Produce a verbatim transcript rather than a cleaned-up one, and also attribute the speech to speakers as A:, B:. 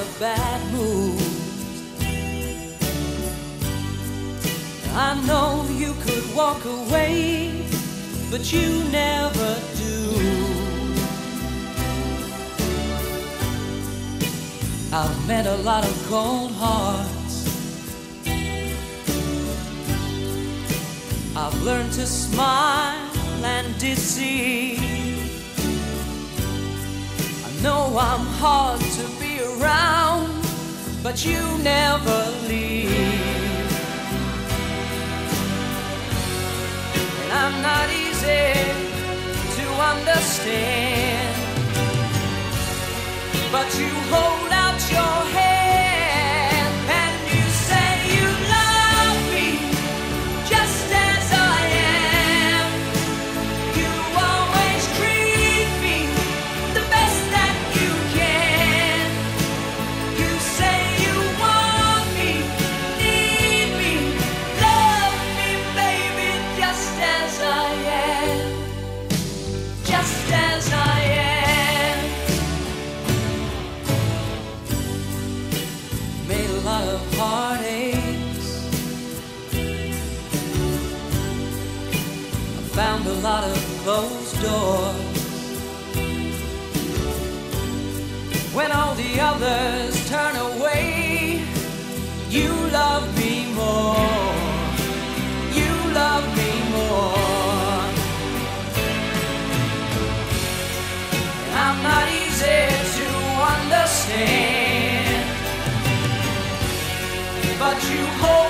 A: of bad moves. I know you could walk away, but you never do. I've met a lot of cold hearts. I've learned to smile and deceive. I know I'm hard to be around, but you never leave. And I'm not easy to understand, but you hold out your hand and you say you love me just as I am. You always treat me the best that you can. You say you want me, need me, love me, baby, just as I am, just as I am. Made a lot of heartaches. I found a lot of closed doors. When all the others turn away, you love me more. You love me more. I'm not easy to understand, but you hold